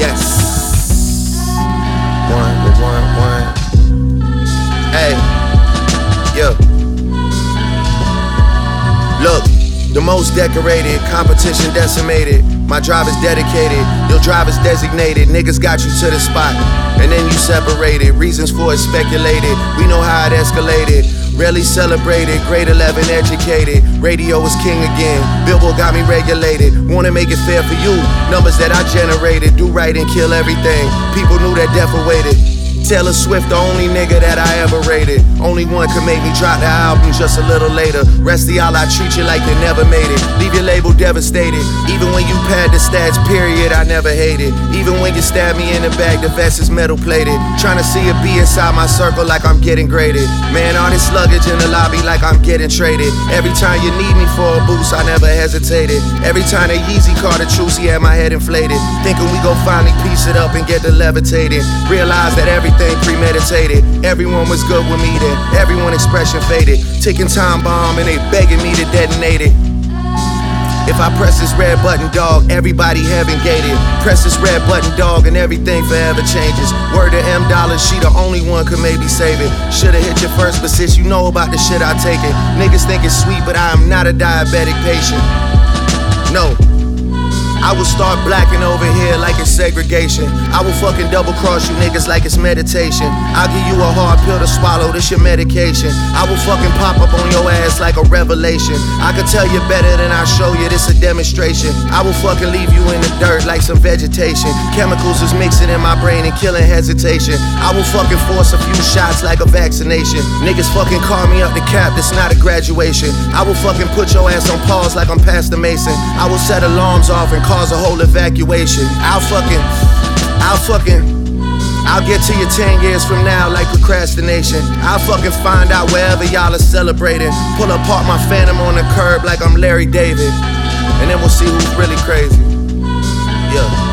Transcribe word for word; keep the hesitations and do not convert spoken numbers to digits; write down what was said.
Yes. One, one, one. Hey, yo. Look, the most decorated, competition decimated. My drive is dedicated, your drive is designated. Niggas got you to the spot, and then you separated. Reasons for it speculated, we know how it escalated. Rarely celebrated, grade eleven educated. Radio was king again, Billboard got me regulated. Wanna make it fair for you, numbers that I generated. Do right and kill everything, people knew that death awaited. Taylor Swift, the only nigga that I ever rated. Only one could make me drop the album just a little later. Rest of y'all, I treat you like you never made it. Leave your label devastated. Even when you pad the stats, period, I never hated. Even when you stab me in the back, the vest is metal plated. Trying to see a B inside my circle like I'm getting graded. Man, all this luggage in the lobby like I'm getting traded. Every time you need me for a boost, I never hesitated. Every time that Yeezy caught a truce, he had my head inflated. Thinking we gon' finally piece it up and get the levitated. Realize that every Everything premeditated. Everyone was good with me then. Everyone expression faded. Ticking time bomb and they begging me to detonate it. If I press this red button, dog, everybody heaven gated. Press this red button, dog, and everything forever changes. Word to M Dollar, she the only one could maybe save it. Should've hit you first, but since you know about the shit, I take it. Niggas think it's sweet, but I am not a diabetic patient. No. I will start blacking over here like it's segregation. I will fucking double cross you niggas like it's meditation. I'll give you a hard pill to swallow, this your medication. I will fucking pop up on your ass like a revelation. I can tell you better than I show you, this a demonstration. I will fucking leave you in the dirt like some vegetation. Chemicals is mixing in my brain and killing hesitation. I will fucking force a few shots like a vaccination. Niggas fucking call me up the cap, this not a graduation. I will fucking put your ass on pause like I'm Pastor Mason. I will set alarms off and cause a whole evacuation. I'll fucking, I'll fucking, I'll get to you ten years from now like procrastination. I'll fucking find out wherever y'all are celebrating. Pull apart my phantom on the curb like I'm Larry David. And then we'll see who's really crazy. Yeah.